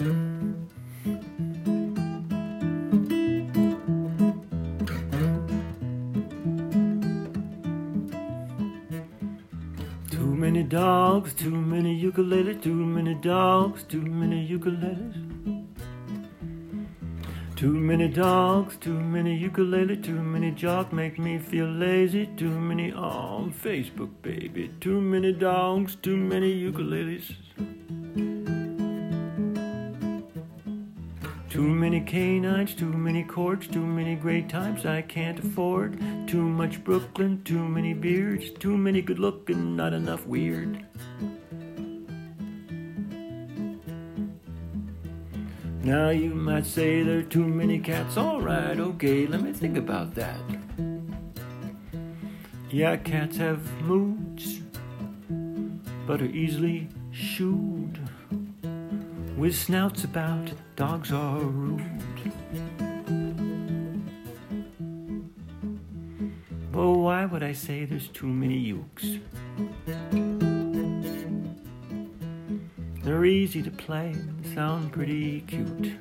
Too many dogs, too many ukuleles, too many dogs, too many ukuleles. Too many dogs, too many ukuleles, too many jocks make me feel lazy. Too many on Facebook, baby. Too many dogs, too many ukuleles. Too many canines, too many courts, too many great times I can't afford. Too much Brooklyn, too many beards, too many good looking, not enough weird. Now you might say there are too many cats. Alright, okay, let me think about that. Yeah, cats have moods, but are easily shooed. With snouts about, dogs are rude. Well, why would I say there's too many ukes? They're easy to play and sound pretty cute.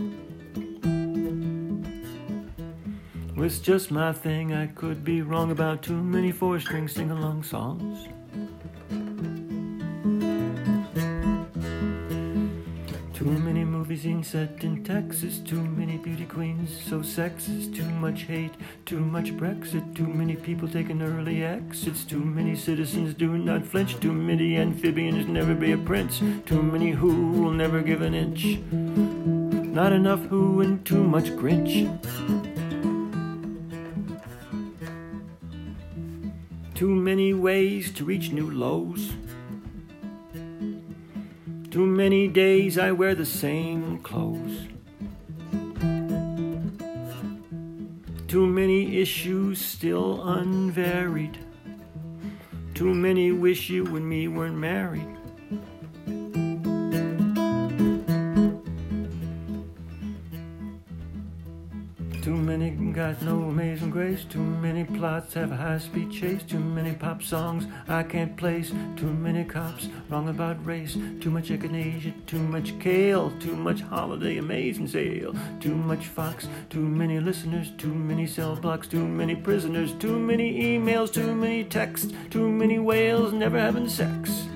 Well, it's just my thing, I could be wrong about too many four-string sing-along songs. Too many movies being set in Texas, too many beauty queens so sexist, too much hate, too much Brexit, too many people taking early exits, too many citizens do not flinch, too many amphibians never be a prince, too many who will never give an inch, not enough who and too much Grinch. Too many ways to reach new lows. Too many days I wear the same clothes. Too many issues still unvaried. Too many wish you and me weren't married. Too many got no amazing grace. Too many plots have a high-speed chase. Too many pop songs I can't place. Too many cops wrong about race. Too much echinacea, too much kale. Too much holiday amazing sale. Too much Fox, too many listeners. Too many cell blocks, too many prisoners. Too many emails, too many texts. Too many whales never having sex.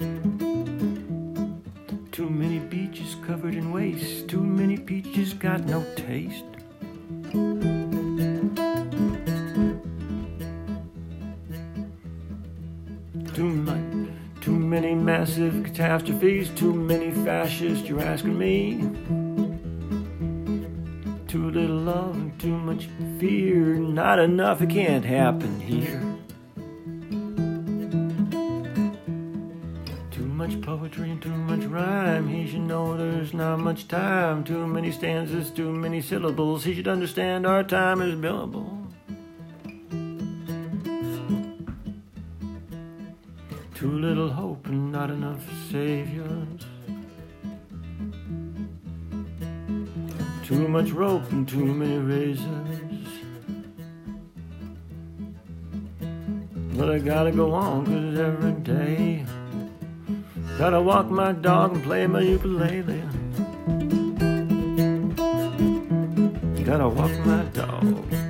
Too many beaches covered in waste. Too many peaches got no taste. Too many massive catastrophes, too many fascists, you're asking me. Too little love and too much fear, not enough, it can't happen here. Too much poetry and too much rhyme, he should know there's not much time. Too many stanzas, too many syllables, he should understand our time is billable. Too little hope and not enough saviors. Too much rope and too many razors. But I gotta go on, 'cause every day gotta walk my dog and play my ukulele. Gotta walk my dog.